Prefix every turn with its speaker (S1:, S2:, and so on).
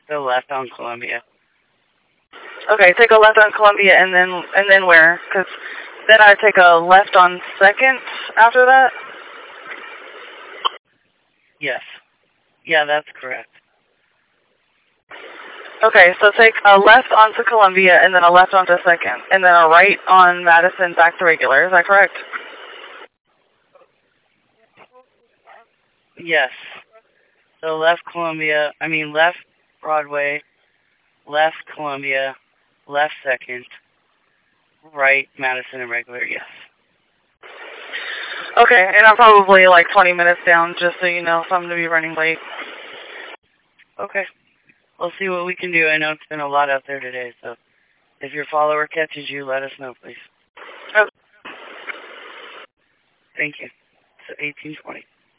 S1: Go left on Columbia. Okay, take a left on Columbia and then where? Because then I take a left on 2nd after that? Yes. Yeah, that's correct. Okay, so take a left onto Columbia and then a left onto 2nd, and then a right on Madison back to regular. Is that correct? Yes. So left Broadway, left Columbia, left 2nd, right Madison and regular, yes. Okay, and I'm probably like 20 minutes down, just so you know, so I'm going to be running late. Okay. We'll see what we can do. I know it's been a lot out there today, so if your follower catches you, let us know, please. Oh. Thank you. So 1820.